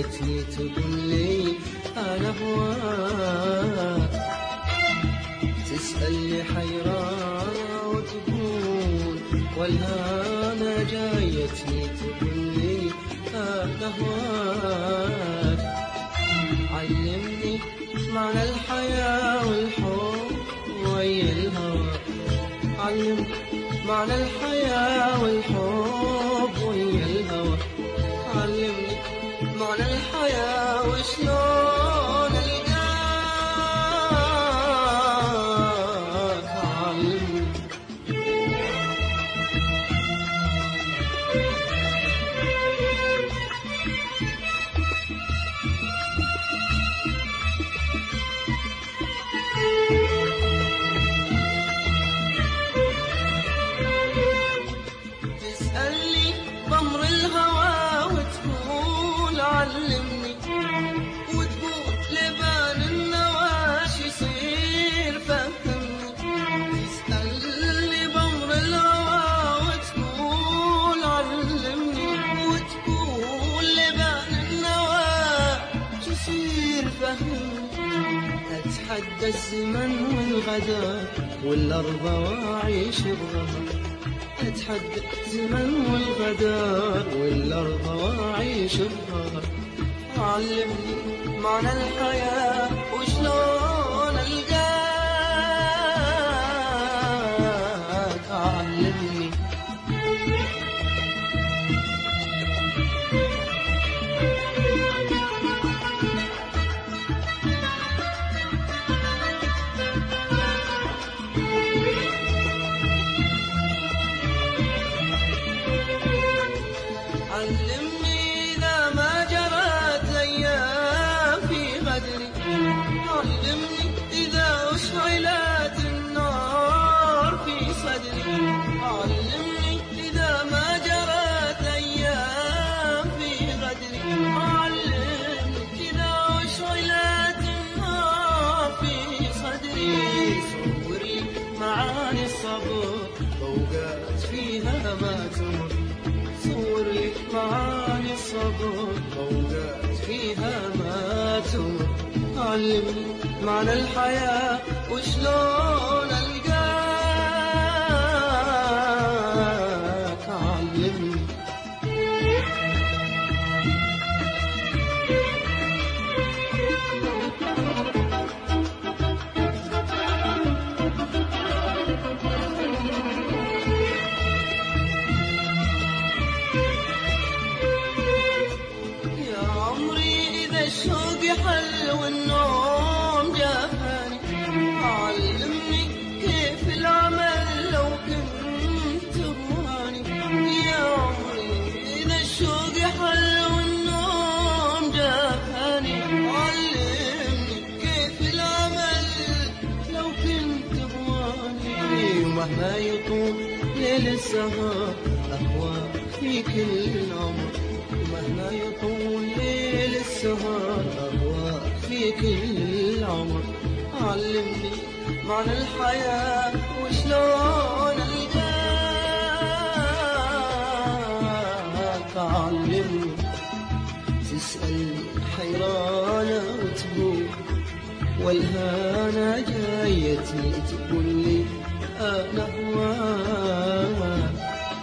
جايتني تقول لي أنا هواك، تسألني حيران وتقول والهنا جايتني تقول لي أنا هواك. علمني معنى الحياة والحب ويا الهوى، علمني معنى الحياة والحب ويا الهوى، علمني معنى الحياة وشلون ألقاك. علمني تسألني بأمر الهوى وتقول علمني، وتقول لبان النواش يصير فهمني. تسألني بأمر الهوى وتقول علمني، وتقول لبان النواش يصير فهمني. أتحدى الزمن والغدر والأرض وأعيش بغرها، أتحدى الزمن والغدر والأرض وأعيش بغرها. علمني معنى الحياة وشلون ألقاك. علمني علمني إذا ما جرت الأيام في غدري، علمني إذا أشعلت النار في صدري، علمني إذا ما جرت الأيام في غدري، علمني إذا أشعلت النار في صدري. صور لي معاني الصبر أوقات فيها ما تمر، صور لي معاني الصبر أوقات فيها ما تمر. علمني معنى الحياة وشلون ألقاك. علمني الشوق حل والنوم جافاني، علمني كيف العمل لو كنت بواني. يا عمري إذا الشوق حل والنوم جافاني، علمني كيف العمل لو كنت بواني. ومهما يطول ليل السهر أهواك في كل عمر، مهما يطول ليل السهر أهواك في كل عمر. علمني معنى الحياة وشلون ألقاك. علمني تسألني حيرانة وتقول والهنا جايتني تقول لي أنا هواك.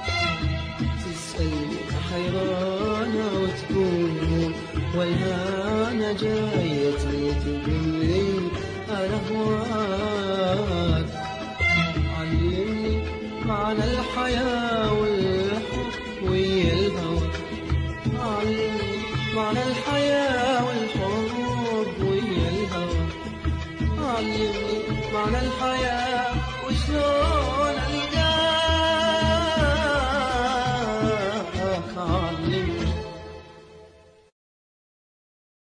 تسألني حيرانة وتقول والهنا جايتني تقول لي أنا هواك. علمني معنى الحياة والحب ويا الهوى، علمني معنى الحياة والحب ويا الهوى، علمني معنى الحياة وشلون